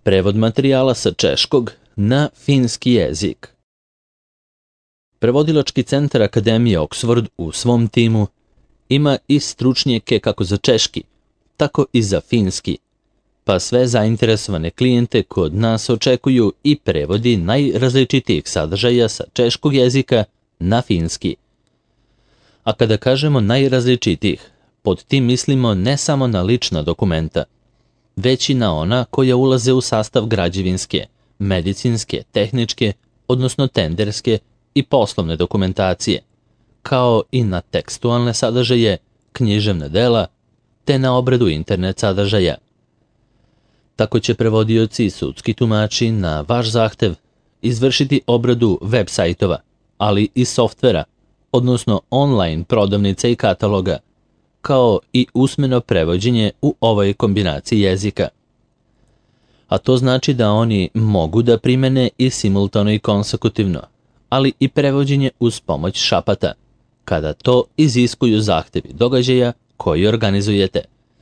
Prevod materijala sa češkog na finski jezik. Prevodilački centar Akademije Oxford u svom timu ima i stručnjake kako za češki, tako i za finski, pa sve zainteresovane klijente kod nas očekuju i prevodi najrazličitijih sadržaja sa češkog jezika na finski. A kada kažemo najrazličitijih, pod tim mislimo ne samo na lična dokumenta, već i na ona koja ulaze u sastav građevinske, medicinske, tehničke, odnosno tenderske i poslovne dokumentacije, kao i na tekstualne sadržaje, književna dela, te na obradu internet sadržaja. Tako će prevodioci i sudski tumači na vaš zahtev izvršiti obradu web sajtova, ali i softvera, odnosno online prodavnica i kataloga, kao i usmeno prevođenje u ovoj kombinaciji jezika. A to znači da oni mogu da primene i simultano i konsekutivno, ali i prevođenje uz pomoć šapata, kada to iziskuju zahtevi događaja koji organizujete.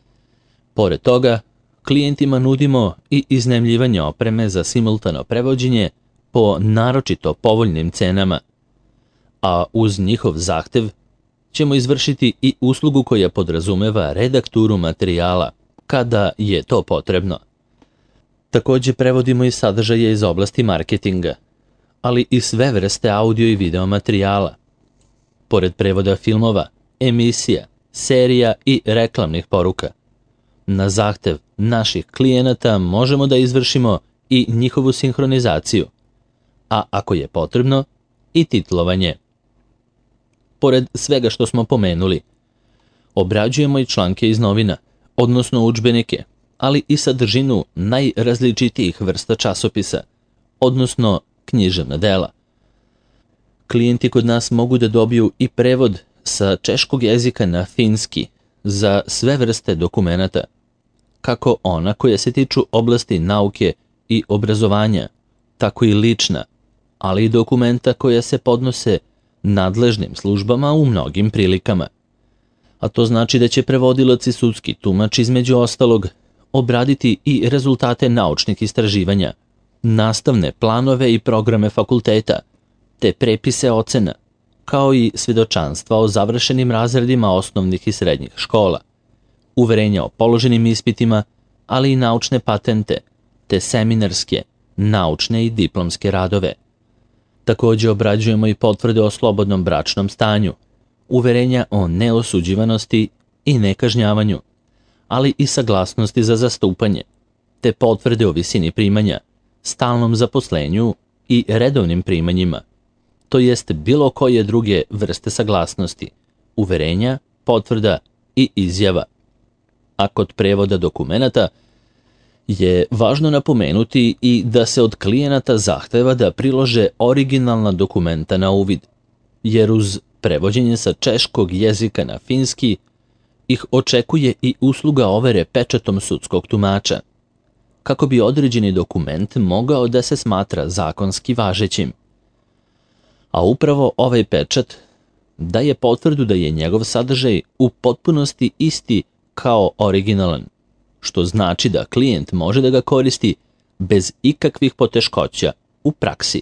Pored toga, klijentima nudimo i iznajmljivanje opreme za simultano prevođenje po naročito povoljnim cenama, a uz njihov zahtev ćemo izvršiti i uslugu koja podrazumeva redakturu materijala, kada je to potrebno. Također prevodimo i sadržaje iz oblasti marketinga, ali i sve vrste audio i video materijala. Pored prevoda filmova, emisija, serija i reklamnih poruka, na zahtev naših klijenata možemo da izvršimo i njihovu sinhronizaciju, a ako je potrebno, i titlovanje. Pored svega što smo pomenuli, obrađujemo i članke iz novina, odnosno udžbenike, ali i sadržinu najrazličitijih vrsta časopisa, odnosno književna dela. Klijenti kod nas mogu da dobiju i prevod sa češkog jezika na finski za sve vrste dokumenata, kako ona koja se tiču oblasti nauke i obrazovanja, tako i lična, ali i dokumenta koja se podnose nadležnim službama u mnogim prilikama. A to znači da će prevodilac i sudski tumač između ostalog obraditi i rezultate naučnih istraživanja, nastavne planove i programe fakulteta, te prepise ocena, kao i svjedočanstva o završenim razredima osnovnih i srednjih škola, uverenja o položenim ispitima, ali i naučne patente, te seminarske, naučne i diplomske radove. Također obrađujemo i potvrde o slobodnom bračnom stanju, uverenja o neosuđivanosti i nekažnjavanju, ali i saglasnosti za zastupanje, te potvrde o visini primanja, stalnom zaposlenju i redovnim primanjima, to jest bilo koje druge vrste saglasnosti, uverenja, potvrda i izjava. A kod prevoda dokumenata je važno napomenuti i da se od klijenata zahteva da prilože originalna dokumenta na uvid, jer uz prevođenje sa češkog jezika na finski ih očekuje i usluga overe pečatom sudskog tumača, kako bi određeni dokument mogao da se smatra zakonski važećim. A upravo ovaj pečat daje potvrdu da je njegov sadržaj u potpunosti isti kao originalan, što znači da klijent može da ga koristi bez ikakvih poteškoća u praksi.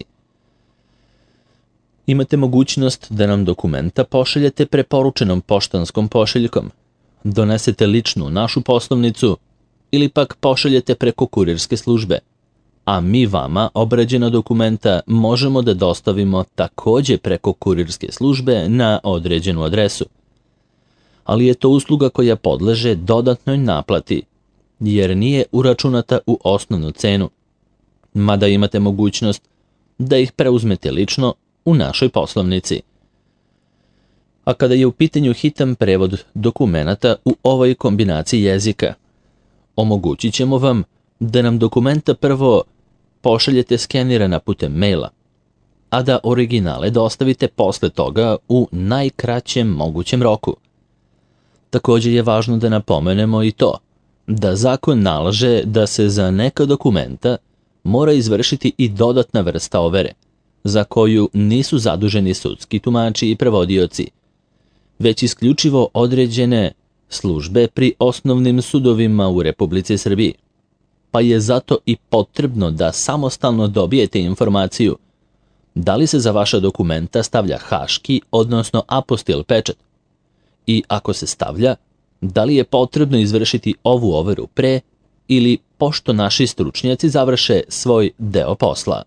Imate mogućnost da nam dokumenta pošaljete preporučenom poštanskom pošiljkom, donesete ličnu našu poslovnicu ili pak pošaljete preko kurirske službe, a mi vama obrađena dokumenta možemo da dostavimo također preko kurirske službe na određenu adresu. Ali je to usluga koja podleže dodatnoj naplati, jer nije uračunata u osnovnu cenu, mada imate mogućnost da ih preuzmete lično u našoj poslovnici. A kada je u pitanju hitan prevod dokumenata u ovoj kombinaciji jezika, omogućit ćemo vam da nam dokumenta prvo pošaljete skenirana putem maila, a da originale dostavite posle toga u najkraćem mogućem roku. Također je važno da napomenemo i to da zakon nalaže da se za neka dokumenta mora izvršiti i dodatna vrsta overe, za koju nisu zaduženi sudski tumači i prevodioci, već isključivo određene službe pri osnovnim sudovima u Republici Srbiji. pa je zato i potrebno da samostalno dobijete informaciju da li se za vaša dokumenta stavlja haški, odnosno apostil pečat. I ako se stavlja, da li je potrebno izvršiti ovu overu pre ili pošto naši stručnjaci završe svoj deo posla.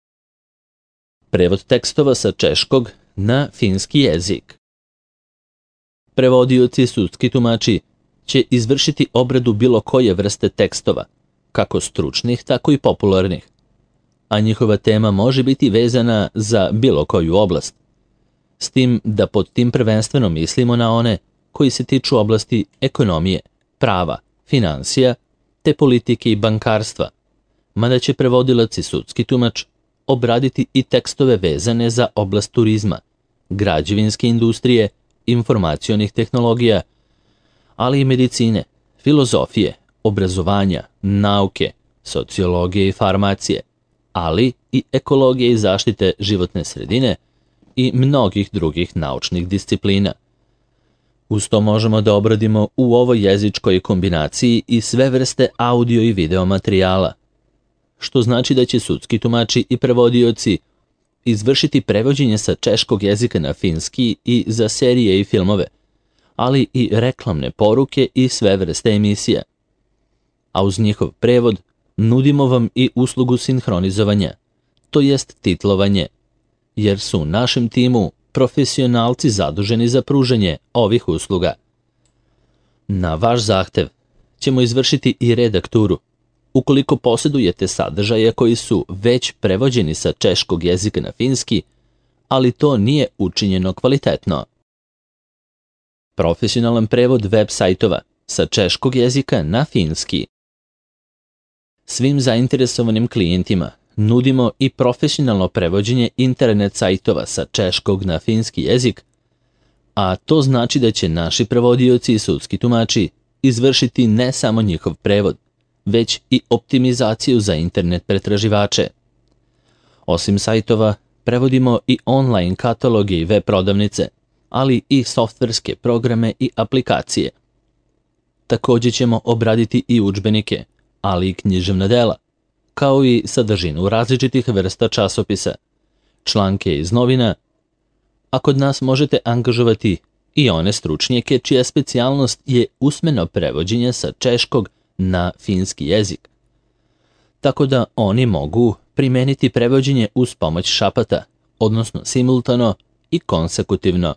Prevod tekstova sa češkog na finski jezik. Prevodioci, sudski tumači će izvršiti obradu bilo koje vrste tekstova, kako stručnih, tako i popularnih, a njihova tema može biti vezana za bilo koju oblast, s tim da pod tim prvenstveno mislimo na one koji se tiču oblasti ekonomije, prava, financija, te politike i bankarstva, mada će prevodilac i sudski tumač obraditi i tekstove vezane za oblast turizma, građevinske industrije, informacionih tehnologija, ali i medicine, filozofije, obrazovanja, nauke, sociologije i farmacije, ali i ekologije i zaštite životne sredine i mnogih drugih naučnih disciplina. Uz to možemo da obradimo u ovoj jezičkoj kombinaciji i sve vrste audio i video materijala, što znači da će sudski tumači i prevodioci izvršiti prevođenje sa češkog jezika na finski i za serije i filmove, ali i reklamne poruke i sve vrste emisija. A uz njihov prevod nudimo vam i uslugu sinhronizovanja, to jest titlovanje, jer su u našem timu profesionalci zaduženi za pružanje ovih usluga. Na vaš zahtev ćemo izvršiti i redakturu, ukoliko posjedujete sadržaje koji su već prevođeni sa češkog jezika na finski, ali to nije učinjeno kvalitetno. Profesionalan prevod web sajtova sa češkog jezika na finski. Svim zainteresovanim klijentima nudimo i profesionalno prevođenje internet sajtova sa češkog na finski jezik, a to znači da će naši prevodioci i sudski tumači izvršiti ne samo njihov prevod, već i optimizaciju za internet pretraživače. Osim sajtova, prevodimo i online kataloge i web prodavnice, ali i softverske programe i aplikacije. Također ćemo obraditi i udžbenike, ali i književna dela, kao i sadržinu različitih vrsta časopisa, članke iz novina, a kod nas možete angažovati i one stručnjake čija specijalnost je usmeno prevođenje sa češkog na finski jezik, tako da oni mogu primeniti prevođenje uz pomoć šapata, odnosno simultano i konsekutivno.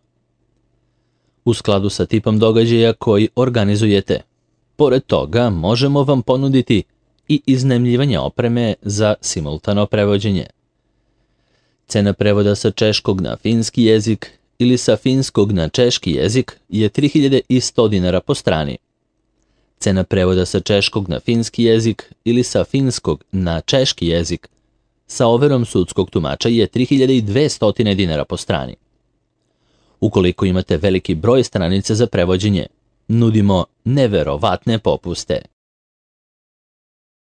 U skladu sa tipom događaja koji organizujete, pored toga možemo vam ponuditi i iznajmljivanje opreme za simultano prevođenje. Cena prevoda sa češkog na finski jezik ili sa finskog na češki jezik je 3100 dinara po strani. Cena prevoda sa češkog na finski jezik ili sa finskog na češki jezik sa overom sudskog tumača je 3200 dinara po strani. Ukoliko imate veliki broj stranica za prevođenje, nudimo neverovatne popuste.